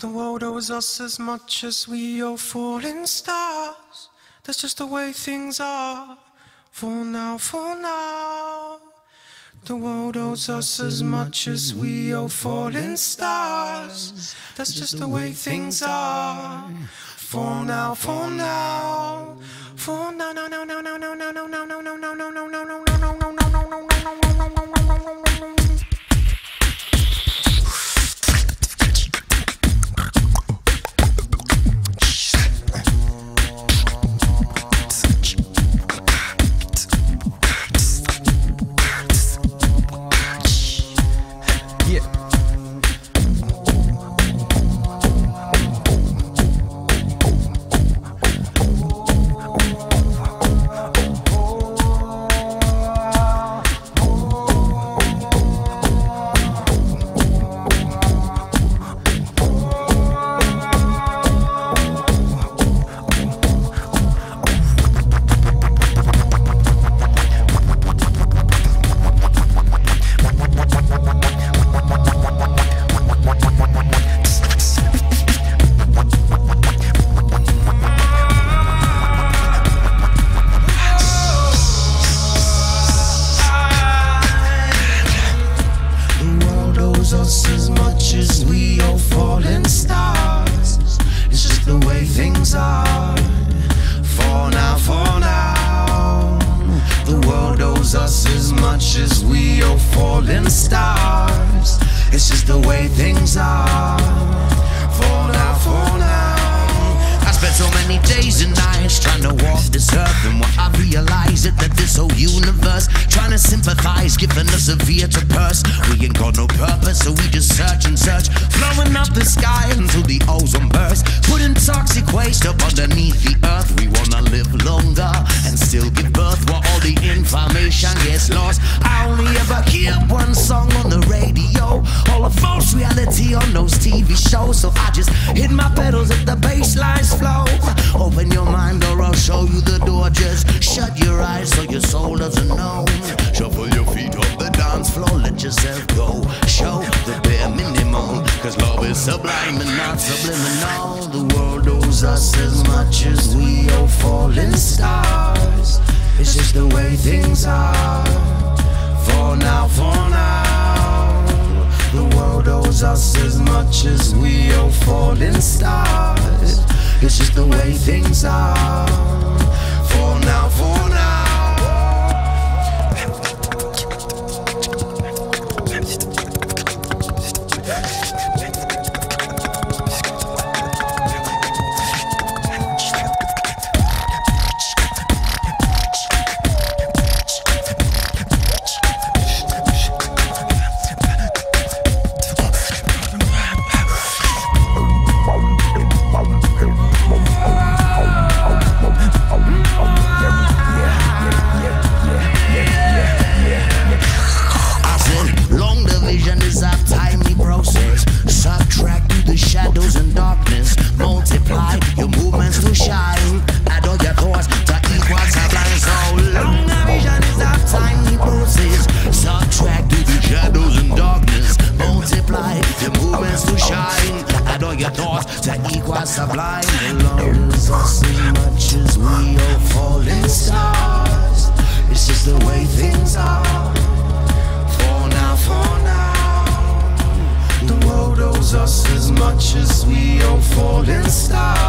The world owes us as much as we owe falling stars. That's just the way things are. For now, for now. The world owes us as much as we owe falling stars. That's just the way things are. For now, for now. For now, no, no, no, no, no, no, no, no, no, no, no, no, no, no, no, no, no, no, no. As much as we owe falling stars, it's just the way things are. For now, for now. The world owes us as much as we owe falling stars. It's just the way things are. For now, for now. I spent so many days and nights trying to walk this earth, and what I realized is that this whole universe trying to sympathize, giving us a veer to purse. We ain't got no purpose, so we just search and search, blowing up the sky until the ozone bursts, putting toxic waste up underneath the earth. We wanna live longer and still give birth, while all the information gets lost. I only ever hear one song on the radio, all a false reality on those TV shows. So I just hit my pedals at the bassline's flow. Open your mind or I'll show you the door. Just shut your eyes so your soul doesn't know. Shuffle your feet off the dance floor, let yourself go. Show the bare minimum, cause love is sublime and not subliminal. The world owes us as much as we owe falling stars. It's just the way things are. For now, for now. The world owes us as much as we owe falling stars. It's just the way things are. For now, for now. Sublime, the Lord is us as much as we owe falling stars. It's just the way things are. For now, for now. The world owes us as much as we owe falling stars.